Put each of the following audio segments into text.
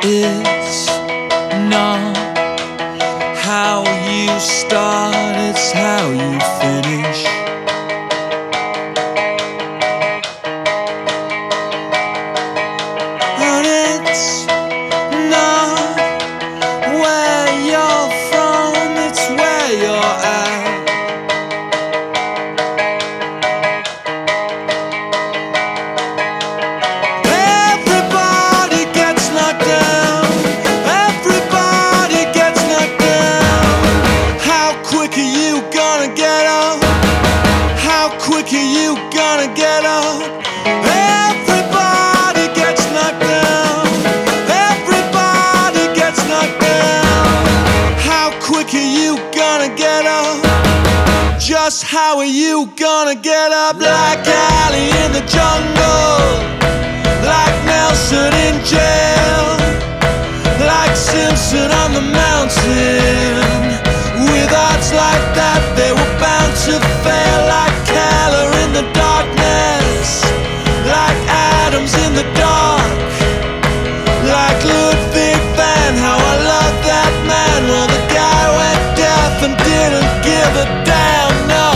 It's not how you start, it's how you finish. And it's not where you're from, it's where you're at. Everybody gets knocked down. Everybody gets knocked down. How quick are you gonna get up? How quick are you gonna get up? Everybody gets knocked down. Everybody gets knocked down. How quick are you gonna get up? Just how are you gonna get up? Like Ali in the jungle, like Nelson in jail, like Simpson on the mountain. With odds like that, they were bound to fail. Like Keller in the darkness, like Adams in the dark, like Ludwig van. How I love that man. Well, the guy went deaf and didn't give a damn. No.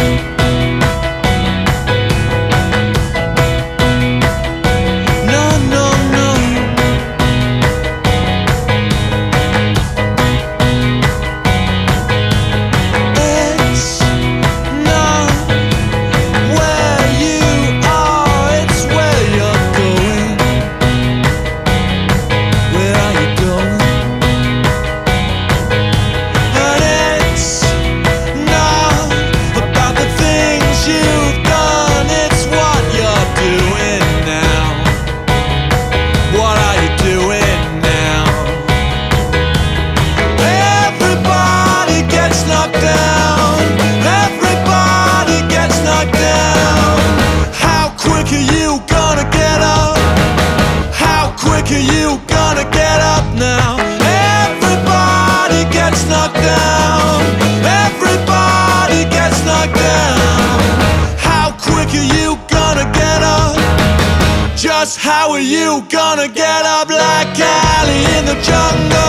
Are you gonna get up now? Everybody gets knocked down. Everybody gets knocked down. How quick are you gonna get up? Just how are you gonna get up? Like Ali in the jungle,